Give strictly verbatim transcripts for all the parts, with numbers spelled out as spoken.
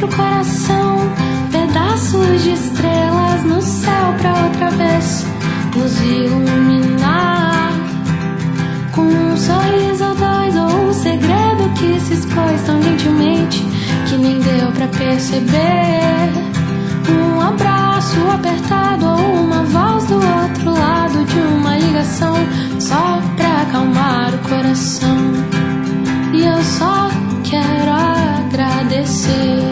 coração, pedaços de estrelas no céu pra outra vez nos iluminar. Com um sorriso ou dois, ou um segredo que se expôs tão gentilmente que nem deu pra perceber. Um abraço apertado ou uma voz do outro lado de uma ligação só pra acalmar o coração. E eu só quero agradecer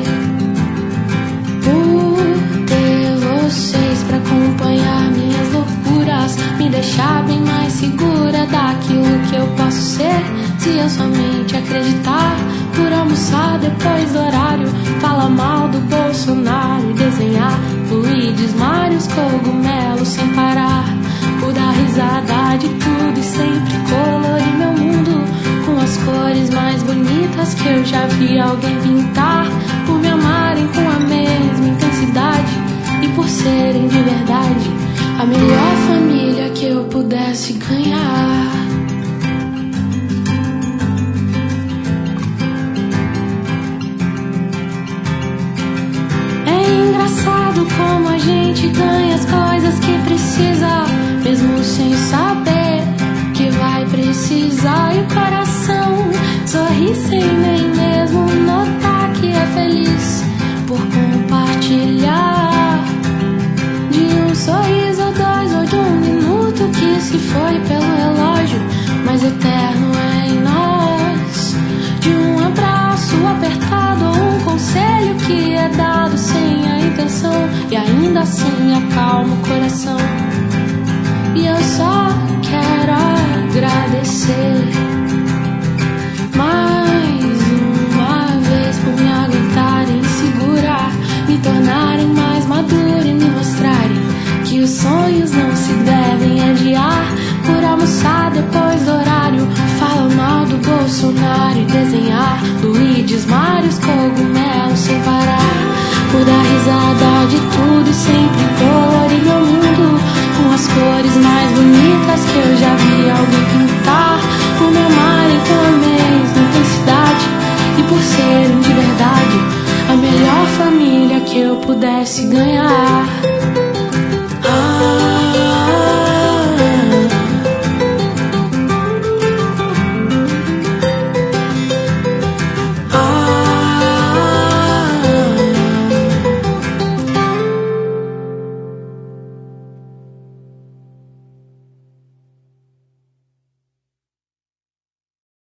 por ter vocês pra acompanhar minhas loucuras, me deixar bem mais segura daquilo que eu posso ser. Se eu somente acreditar, por almoçar depois do horário, falar mal do Bolsonaro e desenhar fluides, mários, cogumelos sem parar, por dar risada de tudo e sempre colorir meu mundo com as cores mais bonitas que eu já vi alguém pintar, por me amarem com a mesma intensidade e por serem de verdade a melhor família que eu pudesse ganhar. É engraçado como a gente ganha as coisas que precisa, mesmo sem saber que vai precisar. E o coração sorri sem nem mesmo notar que é feliz por compartilhar de um sorriso ou dois, ou de um minuto que se foi pelo relógio, mas eterno é em nós. De um abraço apertado ou um conselho que é dado sem a intenção e ainda assim acalma o coração. E eu só quero agradecer mais uma vez por me aguentarem, segurar, me tornarem mais madura e me mostrarem que os sonhos não se devem adiar. Por almoçar depois do horário, fala mal do Bolsonaro e